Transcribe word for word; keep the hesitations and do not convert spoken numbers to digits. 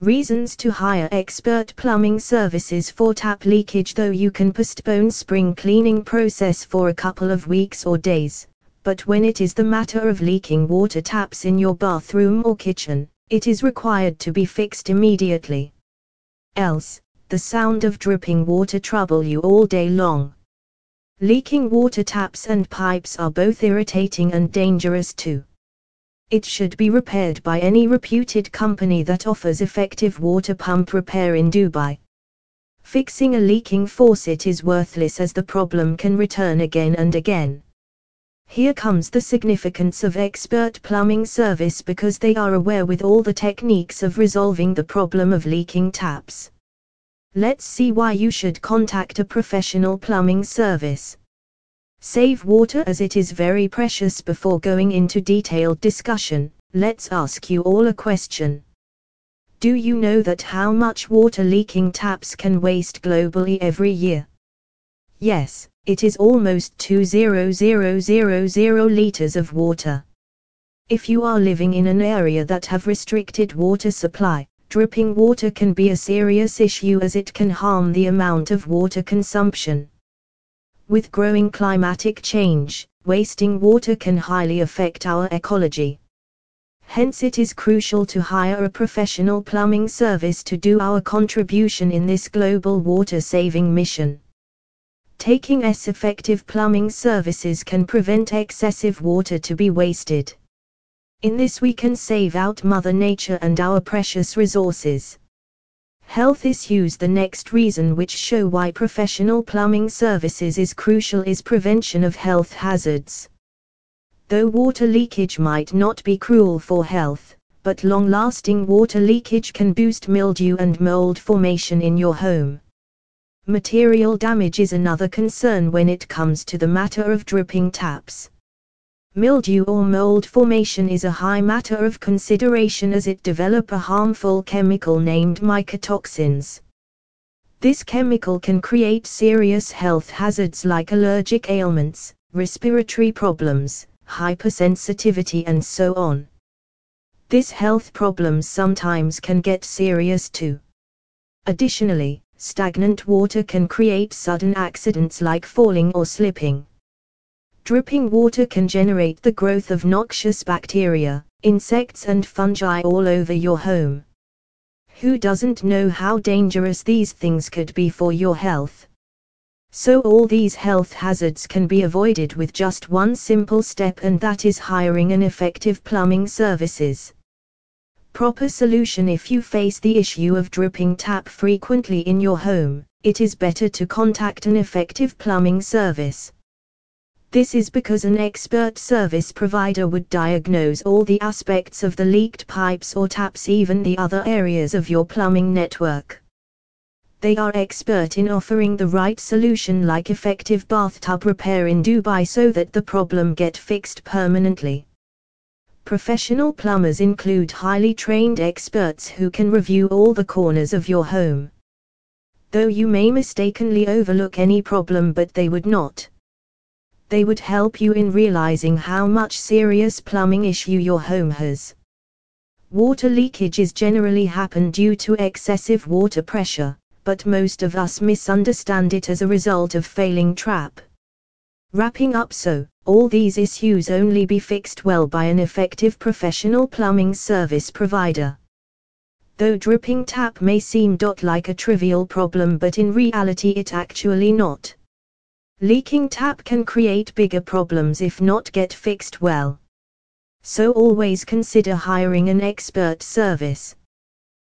Reasons to hire expert plumbing services for tap leakage. Though you can postpone spring cleaning process for a couple of weeks or days, but when it is the matter of leaking water taps in your bathroom or kitchen, it is required to be fixed immediately. Else, the sound of dripping water trouble you all day long. Leaking water taps and pipes are both irritating and dangerous too. It should be repaired by any reputed company that offers effective water pump repair in Dubai. Fixing a leaking faucet is worthless as the problem can return again and again. Here comes the significance of expert plumbing service, because they are aware with all the techniques of resolving the problem of leaking taps. Let's see why you should contact a professional plumbing service. Save water as it is very precious. Before going into detailed discussion, let's ask you all a question. Do you know that how much water leaking taps can waste globally every year? Yes, it is almost two thousand liters of water. If you are living in an area that have restricted water supply, dripping water can be a serious issue as it can harm the amount of water consumption. With growing climatic change, wasting water can highly affect our ecology. Hence it is crucial to hire a professional plumbing service to do our contribution in this global water-saving mission. Taking S effective plumbing services can prevent excessive water to be wasted. In this we can save out Mother Nature and our precious resources. Health issues. The next reason which show why professional plumbing services is crucial is prevention of health hazards. Though water leakage might not be cruel for health, but long-lasting water leakage can boost mildew and mold formation in your home. Material damage is another concern when it comes to the matter of dripping taps. Mildew or mold formation is a high matter of consideration as it develops a harmful chemical named mycotoxins. This chemical can create serious health hazards like allergic ailments, respiratory problems, hypersensitivity and so on. This health problems sometimes can get serious too. Additionally, stagnant water can create sudden accidents like falling or slipping. Dripping water can generate the growth of noxious bacteria, insects and fungi all over your home. Who doesn't know how dangerous these things could be for your health? So all these health hazards can be avoided with just one simple step, and that is hiring an effective plumbing services. Proper solution. If you face the issue of dripping tap frequently in your home, it is better to contact an effective plumbing service. This is because an expert service provider would diagnose all the aspects of the leaked pipes or taps, even the other areas of your plumbing network. They are expert in offering the right solution like effective bathtub repair in Dubai so that the problem get fixed permanently. Professional plumbers include highly trained experts who can review all the corners of your home. Though you may mistakenly overlook any problem, but they would not. They would help you in realizing how much serious plumbing issue your home has. Water leakage is generally happen due to excessive water pressure, but most of us misunderstand it as a result of failing trap. Wrapping up, so, all these issues only be fixed well by an effective professional plumbing service provider. Though dripping tap may seem like a trivial problem, but in reality it actually not. Leaking tap can create bigger problems if not get fixed well. So always consider hiring an expert service.